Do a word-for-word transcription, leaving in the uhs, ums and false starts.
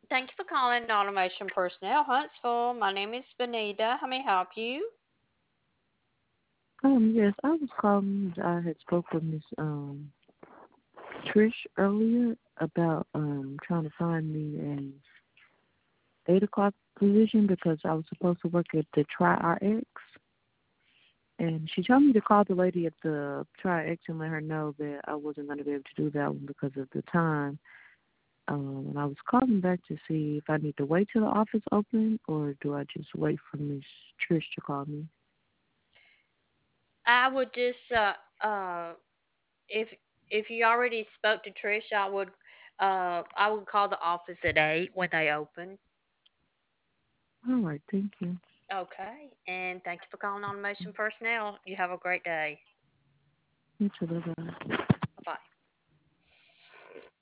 Thank you for calling Automation Personnel Huntsville. My name is Benita. How may I help you? Um, yes, I was calling. I had spoke with Miss um Trish earlier about um trying to find me a eight o'clock position because I was supposed to work at the Tri R X, and she told me to call the lady at the Tri X and let her know that I wasn't going to be able to do that one because of the time. Um, and I was calling back to see if I need to wait till the office open or do I just wait for Miss Trish to call me. I would just uh uh if if you already spoke to Trish, I would uh I would call the office at eight when they open. All right, thank you. Okay. And thank you for calling Automation Personnel. You have a great day. You too, bye bye.